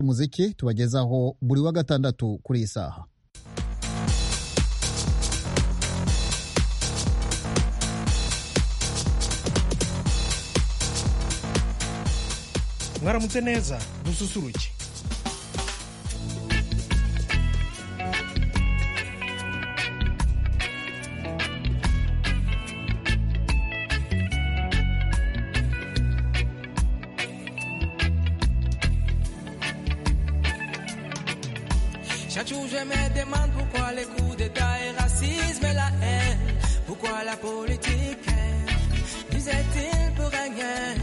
umuziki tubagezaho buri wa gatandatu kuri iyi saha. mwaramutse neza, dususuruke. Chaque jour je me demande pourquoi les coups d'état et racisme et la haine, pourquoi la politique disait-il pour rien.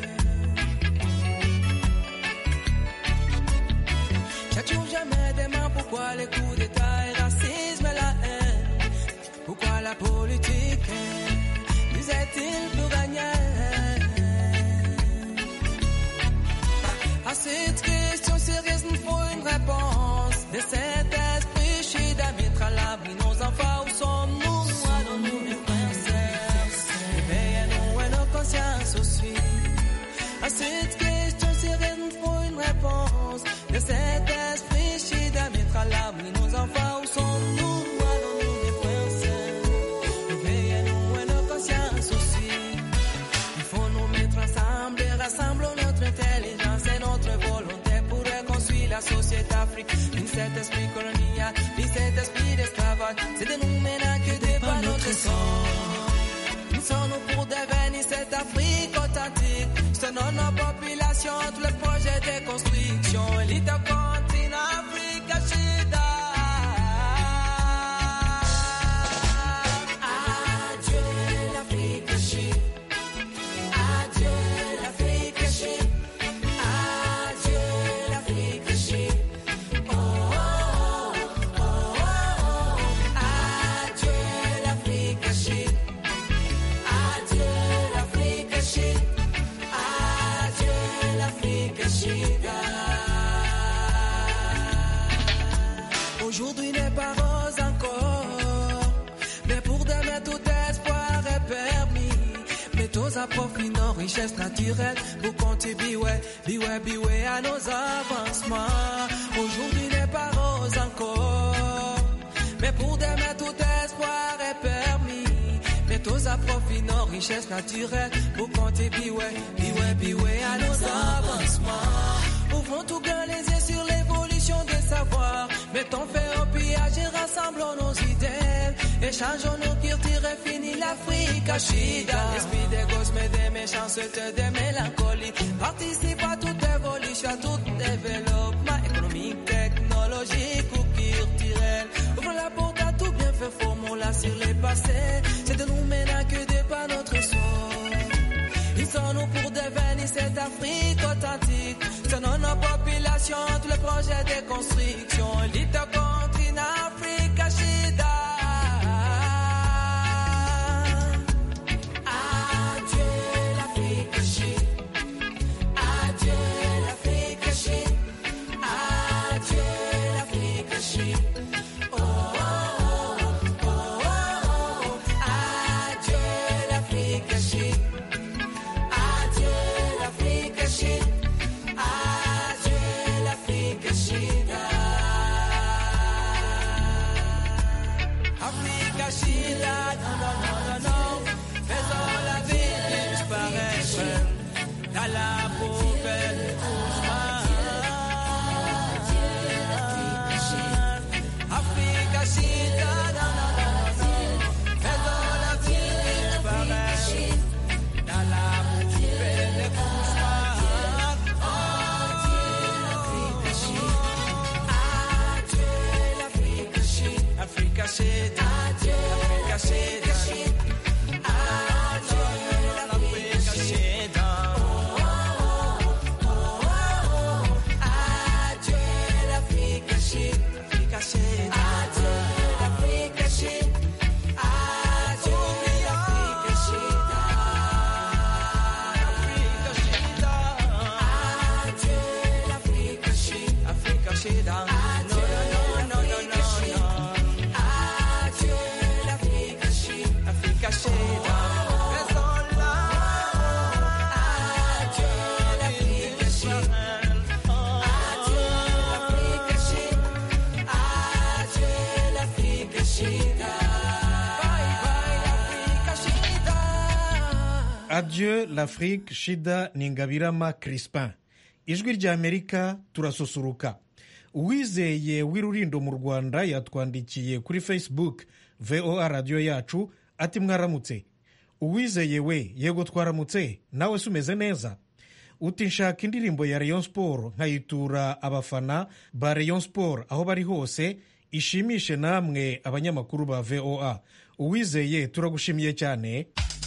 Chaque jour je me demande pourquoi les coups d'état et racisme et la haine, pourquoi la politique disait-il pour rien. À cette question sérieuse nous faut une réponse. De cet esprit, je suis d'être à l'abri. Nos enfants, où sommes-nous? Allons-nous, mes frères et sœurs? Éveillez-nous et nos consciences aussi. À cette question sérieuse, nous faut une réponse. De cet esprit, je suis d'être à l'abri. Nos enfants, où sommes-nous? Allons-nous, mes frères et sœurs? Éveillez-nous et nos consciences aussi. Il faut nous mettre ensemble et rassembler notre intelligence et notre volonté pour reconstruire la société africaine. Cet esprit colonial, ni cet esprit d'esclavage, c'est de nous maintenant que dépend notre sang. Nous sommes pour devenir cette Afrique authentique. Selon nos populations, tout le projet de construction. Élite au continent Afrique, Chida. Adieu l'Afrique, Chida. Adieu l'Afrique, Chida. Adieu l'Afrique, Chida. Aujourd'hui n'est pas rose encore, mais pour demain tout espoir est permis. Mettons à profit nos richesses naturelles pour contribuer, biway à nos avancements. Aujourd'hui n'est pas rose encore, mais pour demain tout espoir est permis. Mettons à profit nos richesses naturelles pour contribuer, biway à nos avancements. Ouvrons tout grand les yeux sur l'évolution des savoirs. Mettons fin au pillage et rassemblons nos idées. Échangeons nos cultures et finis l'Afrique à Chida. L'esprit des gosses mais des méchancetés, des mélancolies. Participe à toute évolution, à tout développement économique, technologique ou culturel. Ouvre la porte à tout bien fait, formons-la sur les passés. C'est de nous maintenant que dépend notre sort. Ils sont nous pour devenir cette Afrique authentique. Selon nos populations, tout le projet de construction. Élite au continent Afrique, Chida. Adieu l'Afrique, Chida. Adieu l'Afrique, Chida. Adieu l'Afrique, Chida. Oh, oh, oh, oh, oh. Adieu l'Afrique, Chida. Adieu l'Afrique, Chida. Adieu l'Afrique, Chida. Afrique, Chida, non, non, non, non, non. Faisons la vie disparaître dans la poubelle du cauchemar. Afrique, Chida, non, non, non, non. Faisons la vie disparaître dans la poubelle du cauchemar. Africa shit, adieu, Africa shit, adieu, Africa shit, adieu, Africa shit, Africa shit, adieu, Africa shit, adieu, Africa shit, adieu, Africa shit, Africa shit, no, no, no, no, no. Adieu, Adieu l'Afrique, Shida Ningabirama Crispin. Ijwi ry'Amerika turasusuruka. Uwizeye w'Irurindo mu Rwanda yatwandikiye kuri Facebook VOA radio yacu ati mwaramutse. Uwizeye we, yego twaramutse, nawe sumeze neza. Uti nshaka indirimbo ya Rayon Sport nkayitura abafana ba Rayon Sport aho bari hose, ishimishe namwe abanyamakuru ba VOA. Uwizeye turagushimiye cyane.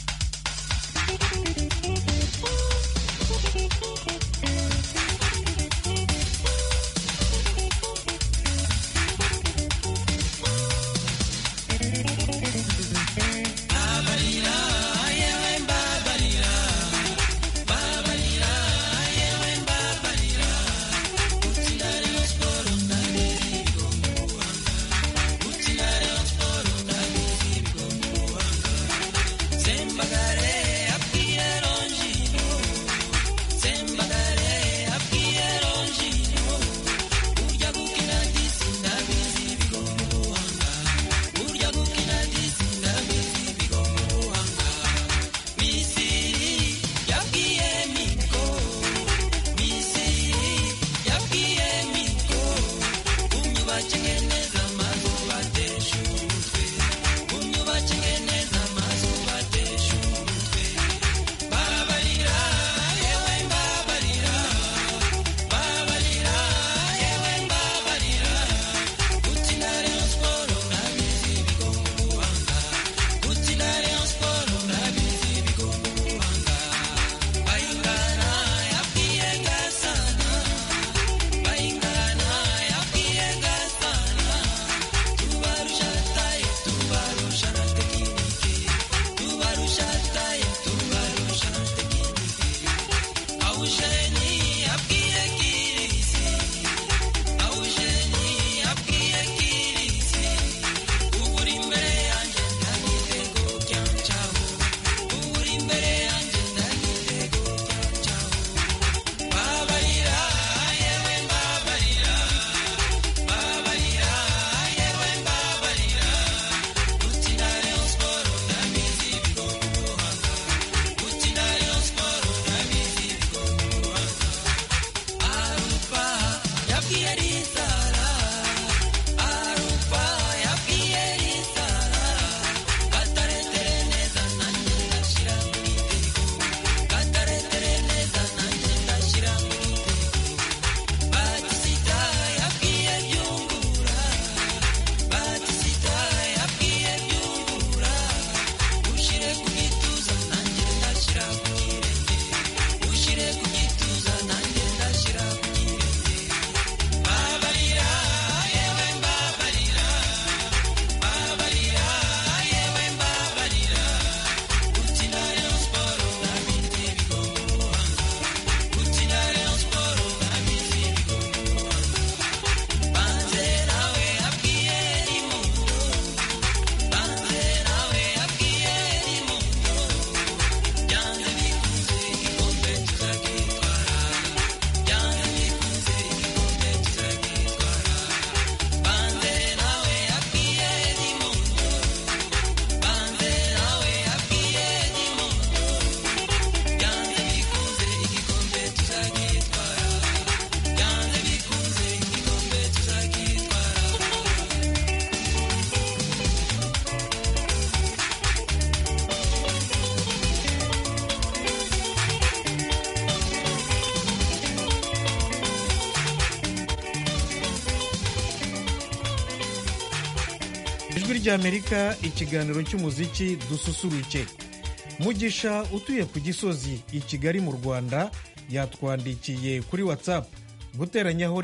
Ijwi ry'Amerika, ikiganiro cy'umuziki dususuruke. Mugisha utuye ku Gisozi i Kigali mu Rwanda yatwandikiye kuri WhatsApp guteranyaho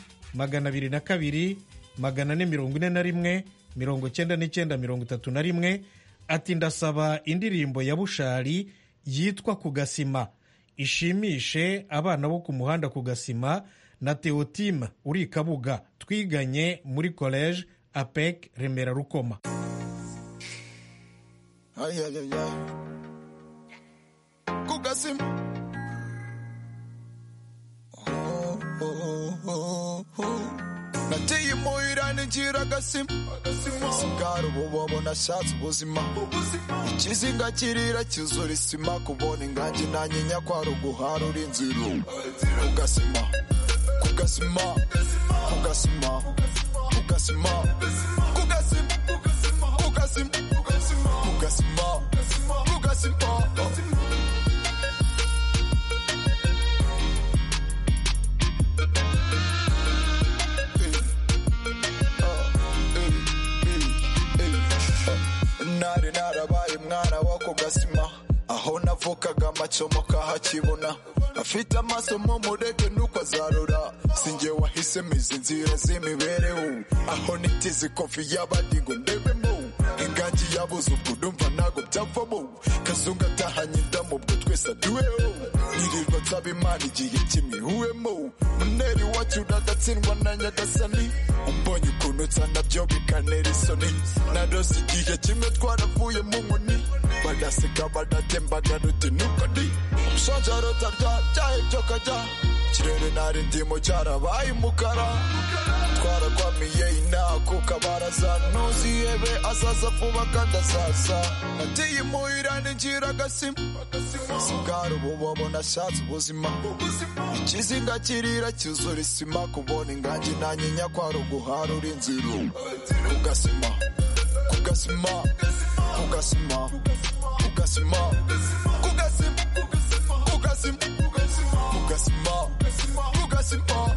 1 202 441 99 ati ndasaba indirimbo ya Bushari yitwa Ku Gasima ishimishe abana bo ku muhanda ku Gasima na Theotime uri Kabuga twiganye muri college APEC Remera Rukoma. Ku Gasima nateye imuhira ninjira agasima sigara ububobo nashatse ubuzima ikizinga kirira cyuzura isima kubona ingangi nanyinya kwari uguharura inzira kugasima kugasima kugasima kugasima kugasima kugasima kugasima kugasima nari narabaye umwana wo kugasima aho navukaga amacomo kahakibona afite amaso mu murege nuko azarura sinjye wahisemo izi nzira z'imibereho aho nitize kofi y'abandi ngo ndebemo ingangi yabuze ubwo ndumva ntago byavamo kazungu atahanye indamu ubwo twese aduweho nirirwa nsaba imana igihe kimwe huwemo muneri wacu nagatsindwa na nyagasani umbonye ukuntu nsa nabyo bikanera isoni narose igihe kimwe twaravuye mu nkoni badaseka badatembaga ruti nuko ndi umushonjaro utarya cyahebyo kajya kirere nari ndimo cyarabaye umukara twarakwamiye inaha ku kabaraza ntuzihebe azaza vuba kandi azaza nateye imuhira ninjira agasima sigara ububobo nashatse ubuzima ikizinga kirira cyuzura isima kubona ingangi nanyinya kwari uguharura inzira kugasima kugasima kugasima kugasima kugasima kugasima kugasima kugasima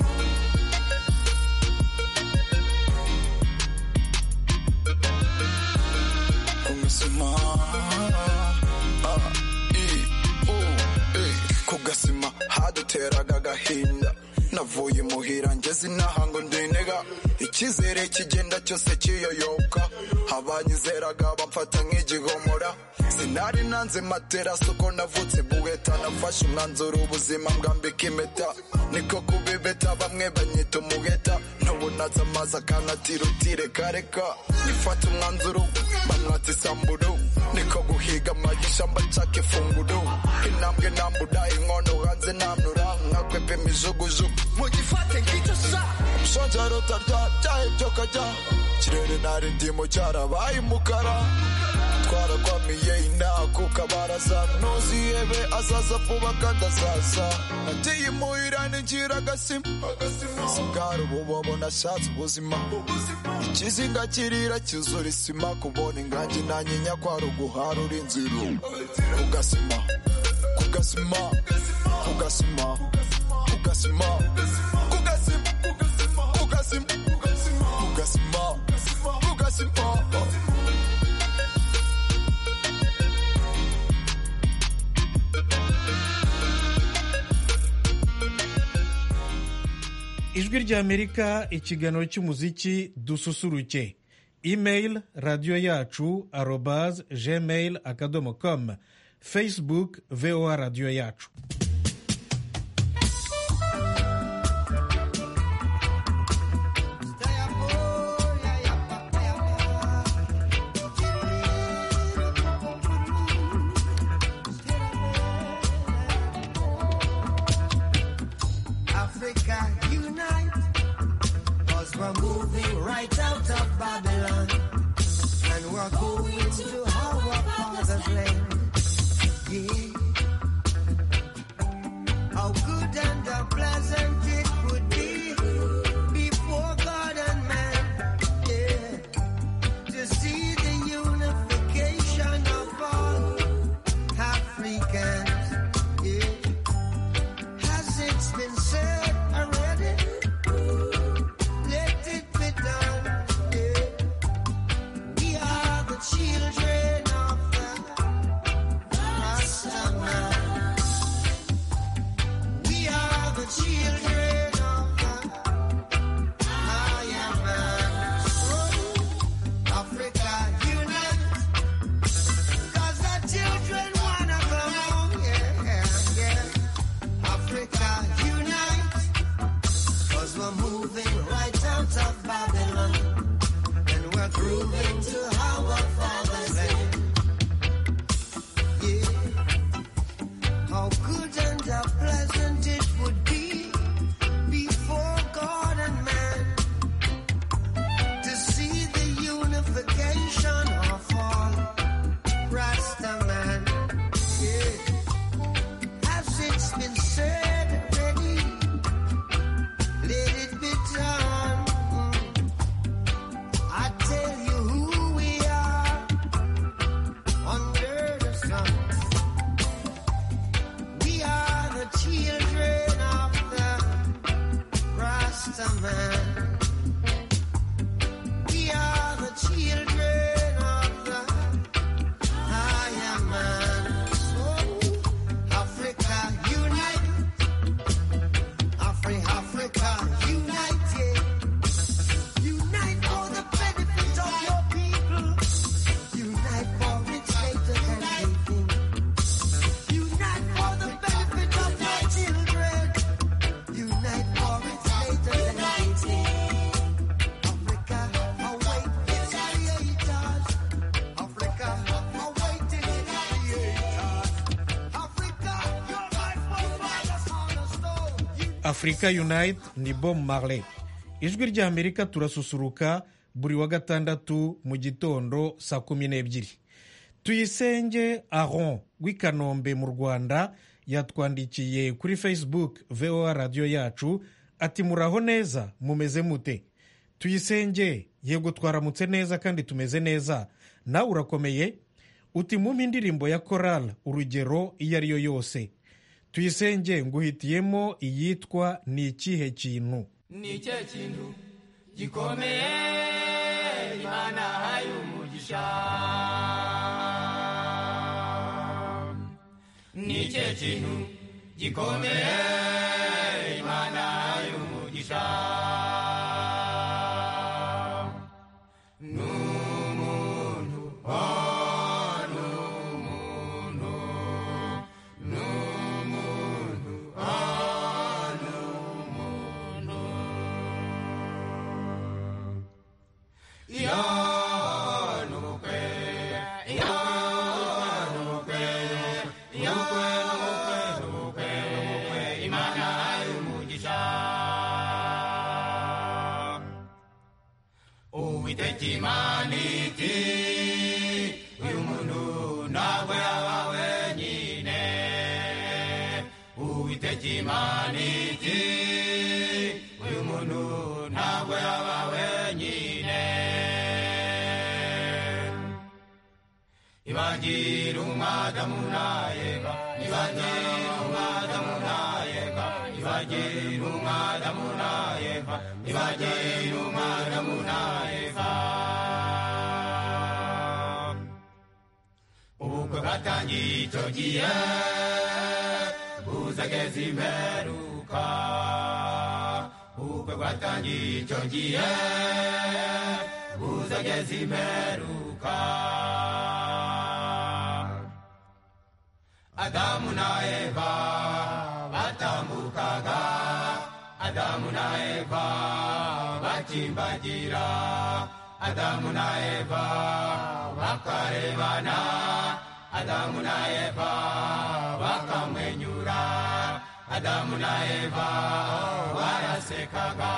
kugasima haduteraga agahinda navuye muhira ngeze inaha ngo ndinega icyizere kigenda cyose kiyoyoka abanyizeraga bamfata nk'igihomora sinari nanze materasi uko navutse buheta nafashe umwanzuro ubuzima mbwambika impeta niko kubibeta bamwe banyita umuheta ntubunaza amazi akanatira utirekareka nifata umwanzuro bamwata isamburu niko guhiga amagisha mbacaka ifunguro intambwe nambura inkono hanze namnura nkakwepa imijugujugu mugifate nk'icyo sa umushonjaro utarya cyahebyo kajya kirere nari ndimo cyarabaye umukara twarakwamiye inaha ku kabaraza ntuzihebe azaza vuba kandi azaza nateye imuhira ninjira agasima sigara ububobo nashatse ubuzima ikizinga kirira cyuzura isima kubona ingangi nanyinya kwari uguharura inzira kugasima kugasima kugasima kugasima kugasima kugasima kugasima kugasima ijwi ry'amerika ikiganiro cy'umuziki dususuruke email radiyo yacu @gmail.com facebook voa radiyo yacu not a man. We are the children of the higher man. So, Africa, unite. Africa, unite, yeah. Unite for the benefit of your people. Unite for its later than anything. Unite for the benefit of your children. Unite for its later than anything. Africa, await its creators. Africa, awaiting its creators. Africa, your life will find us on a stone. Africa Unite ni Bob Marley. Ijwi rya Amerika turasusuruka buri wa gatandatu mu gitondo saa 12:00. Tuyisenge Aron w'i Kanombe mu Rwanda yatwandikiye kuri Facebook VOA radio yacu ati muraho neza mumeze mute. Tuyisenge yego twaramutse neza kandi tumeze neza. Nawe urakomeye? Uti mu indirimbo ya Choral urugero iyo ari yo yose. Tuyisenge nguhitiyemo iyitwa ni ikihe kintu. Ni ikihe kintu gikomeye Imana haye umugisha. Ni ikihe kintu gikomeye Imana haye umugisha. Uwitekimaniti uyu muntu ntabwo yaba wenyine. Uwitekimaniti uyu muntu ntabwo yaba wenyine. Ibagira umwadamu na Eva, ibagira umwadamu na Eva, ibagira umwadamu na Eva, ibagira umwadamu na Eva. Ubwo batangiye icyo gihe buzageza imperuka. Ubwo batangiye icyo gihe buzageza imperuka. Adamu na Eva batambukaga, Adamu na Eva bakimbagira, Adamu na Eva bakarebana, Adamu na Eva bakamwenyura, Adamu na Eva barasekaga.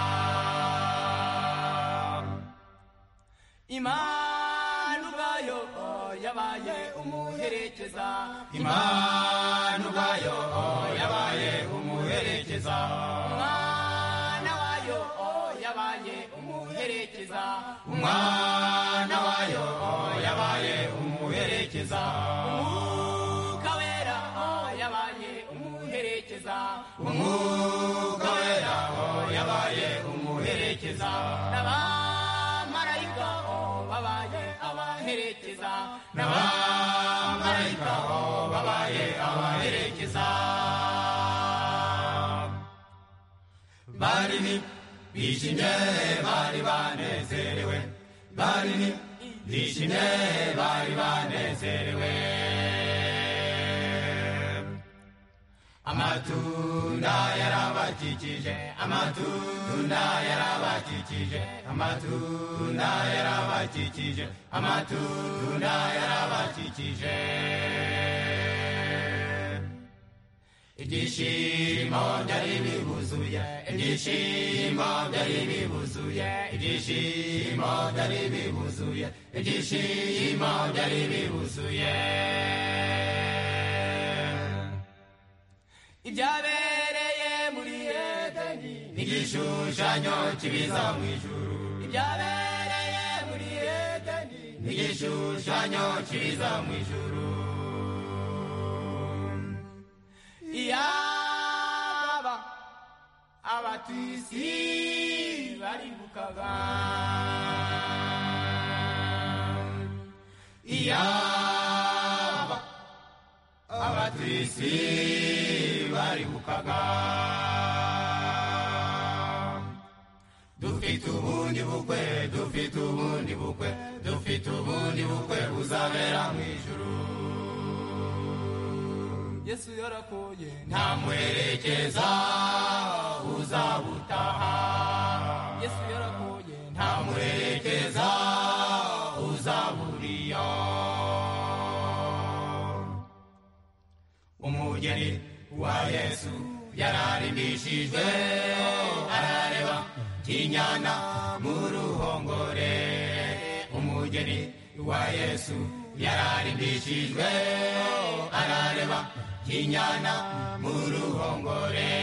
Imana ubwayo yabaye umuherekeza. Imana ubwayo yabaye umuherekeza. Umwana wayo yabaye umuherekeza. Umwana wayo yabaye umuherekeza. Umwuka wera yabaye umuherekeza. Umwuka wera yabaye umuherekeza. N'abamarayika babaye abaherekeza. N'abamarayika babaye abaherekeza. Bari bishimye bari banezerewe. Bari bishimye bari banezerewe. Amatunda yarabakikije, amatunda yarabakikije, amatunda yarabakikije, amatunda yarabakikije. Ibyishimo byari bibuzuye, ibyishimo byari bibuzuye, ibyishimo byari bibuzuye, ibyishimo byari bibuzuye. Ibyabereye muri Edeni n'igishushanyo kibiza mu ijuru. Ibyabereye muri Edeni n'igishushanyo kibiza mu ijuru. Iyaba abatwisi baribukaga iyaba abatwisi baribukaga dufite ubundi bukwe dufite ubundi bukwe dufite ubundi bukwe buzabera mu ijuru Yesu yarakoye ntamuherekeza uzabutaha Yesu yarakoye ntamuherekeza uzaburiya umugeni wa Yesu yararimbishijwe arareba kinyana mu ruhongore umugeni wa Yesu yararimbishijwe arareba kinyana mu ruhongore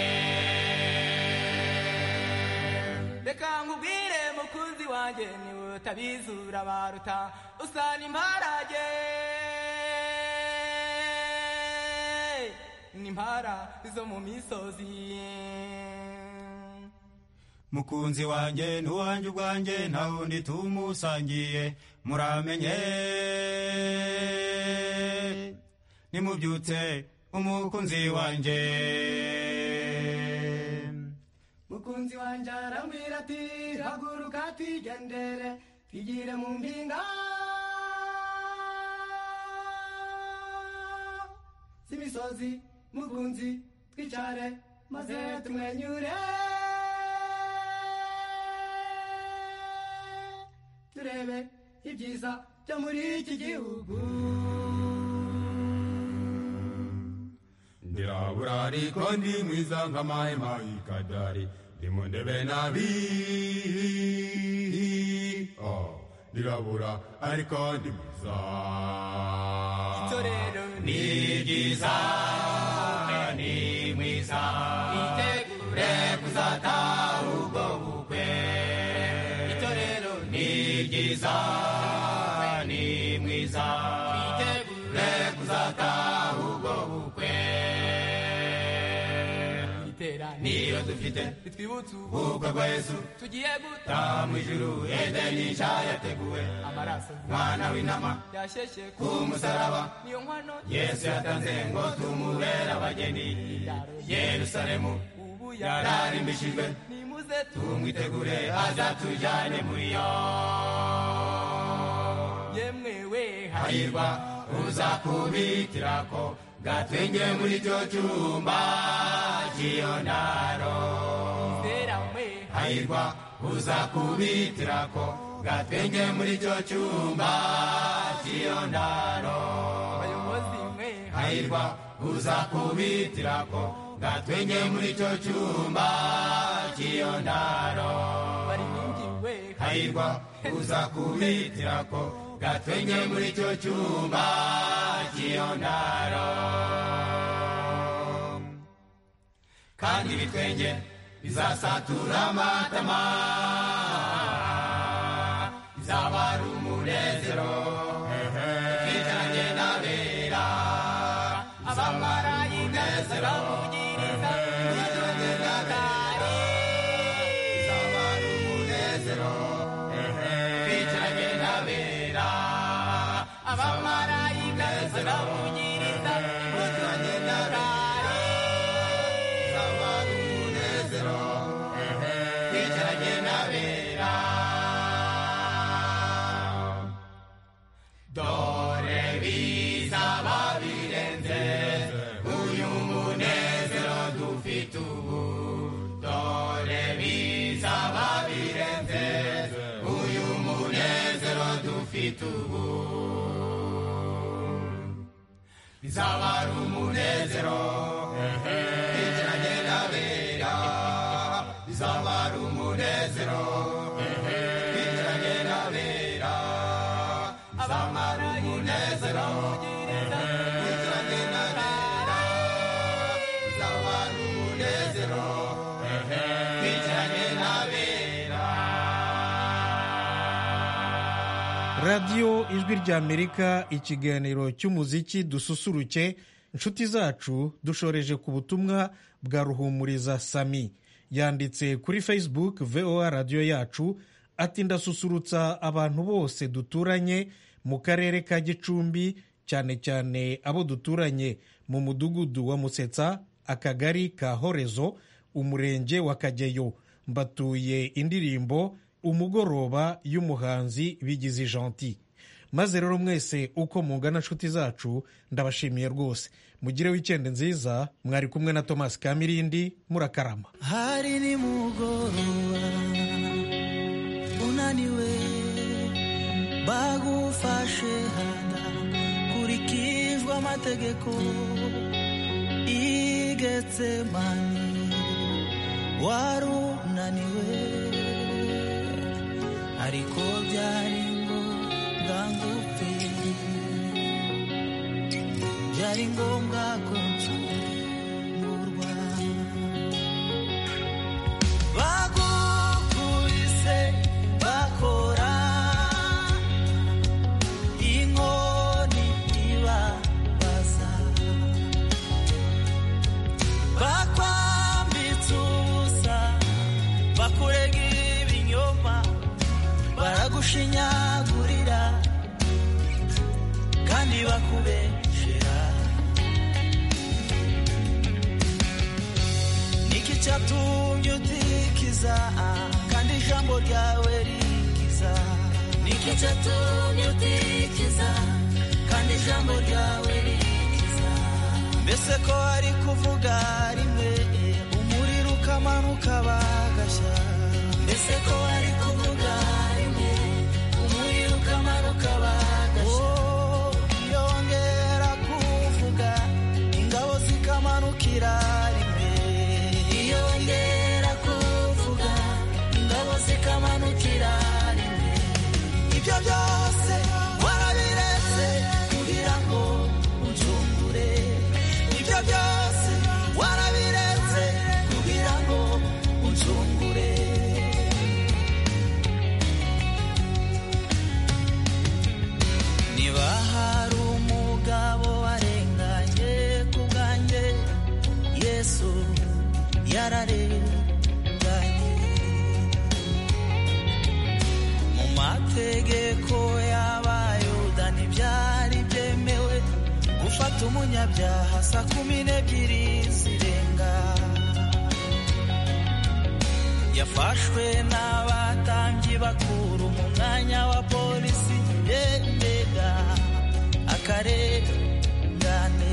reka nkubwire mukunzi wanjye niwe utabizura baruta usana imparage n'impara zo mu misozi mukunzi wanjye n'uwanjye ubwanjye nta wundi tumusangiye muramenye nimubyutse umukunzi wanjye mukunzi wanjye arambwira ati haguruka twigendere twigire mu mpinga z'imisozi mukunzi twicare maze tumwenyure turebe ibyiza byo muri iki gihugu ndirabura ariko ndi mwiza nk'amahema y'ikadari ndi mu ndebe nabi ndirabura ariko ndi mwiza itorero ni ryiza ni mwiza itegure kuzataha ubwo bukwe itorero ni ryiza ni mwiza itegure kuzataha ubwo bukwe niyo dufite bitwibutse ubukwe bwa Yesu tugiye gutaha mu ijuru Edeni nshya yateguwe amaraso mwana w'intama yasheshe ku musaraba niyo nkwano Yesu yatanze ngo tumubere abageni Yerusalemu ubu yararimbishijwe nimuze tumwitegure azatujyane muri yo yemwewe hahirwa uzakubitirako gatwenge muri cyo cyumba cy'iyondaro hahirwa uzakubitirako gatwenge muri cyo cyumba cy'iyondaro hahirwa uzakubitirako gatwenge muri cyo cyumba cy'iyondaro hahirwa uzakubitirako gatwenge muri cyo cyumba cy'iyondaro kandi ibitwenge bizasatura amatama bizaba ari umunezero twicaranye n'abera abamarayika baramugiriza twicaranye n'abera bizaba ari umunezero twicaranye n'abera abamarayika baramugiriza twicaranye n'abera dore bizaba birenze uyu munezero dufite ubu dore bizaba birenze uyu munezero dufite ubu bizaba ari umunezero twicaranye n'abera bizaba ari umunezero twicaranye n'abera bizaba ari umunezero twicaranye n'abera bizaba ari umunezero twicaranye n'abera radiyo ijwi ry'amerika ikiganiro cy'umuziki dususuruke inshuti zacu dushoreje ku butumwa bwa Ruhumuriza Sami yanditse kuri Facebook VOA radiyo yacu ati ndasusurutsa abantu bose duturanye mu karere ka Gicumbi, cyane cyane abo duturanye mu mudugudu wa Musetsa, akagari ka Horezo, umurenge wa Kageyo. Mbatuye indirimbo umugoroba y'umuhanzi Bigizi Gentil. Maze rero mwese uko mungana nshuti zacu ndabashimiye rwose. Mugire weekend nziza. Mwari kumwe na Thomas Kamirindi, murakarama. Hari ni mugoroba unaniwe bagufashe handa kurikijwe amategeko igetsemani warunaniwe ariko byari ngombwa ngupfe byari ngombwa ko nzurwa bagukubise bakora inkoni ibabaza bakwambitse ubusa bakurega ibinyoma baragushinyagurira kandi bakubeshera niki cyatumye utikiza kandi ijambo ryawe rikiza niki cyatumye utikiza kandi ijambo ryawe rikiza mbese ko ari kuvuga rimwe umuriro ukamanuka bagashya mbese ko ari kuvuga rimwe umuriro ukamanuka bagashya yongera kuvuga ingabo zikamanukira rimwe yongera kuvuga ingabo zikamanukira rimwe ibyo byose warabiretse kugira ngo unzungure ibyo byose warabiretse kugira ngo unzungure niba hari umugabo warenganye ku bwanjye Yesu yararenganye mu mategeko y'Abayuda ntibyari byemewe gufata umunyabyaha saa 12 zirenga yafashwe n'abatambyi bakuru mu mwanya wa polisi yendega akarengane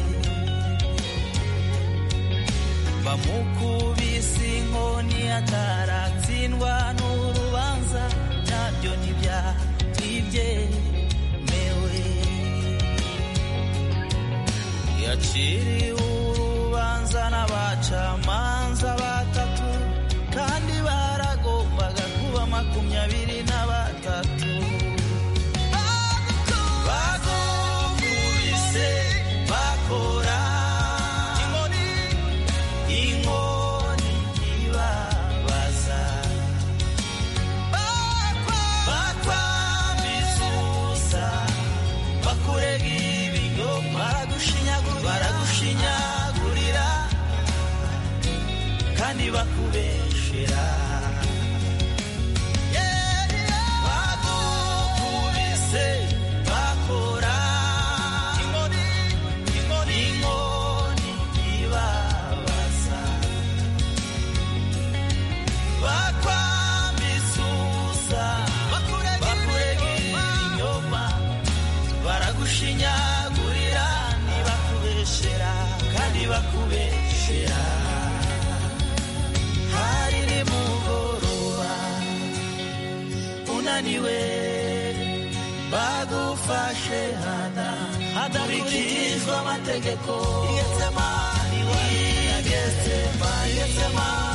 bamukubise inkoni ataratsindwa n'urubanza nabyo ntibyabyemewe yaciriwe urubanza n'abacamanza batatu kandi baragombaga kuba 23 bagukubise bakora inkoni ibabaza bakwambitse ubusa bakurega ibinyoma baragushinyagurira kandi bakubeshera bagukubise bakora inkoni ibabaza bakwambitse ubusa bakurega ibinyoma baragushinyagurira ntibakubeshera kandi bakubeshera hari ni mugoroba unaniwe bagufashe hana hadakurikijwe amategeko Getsemani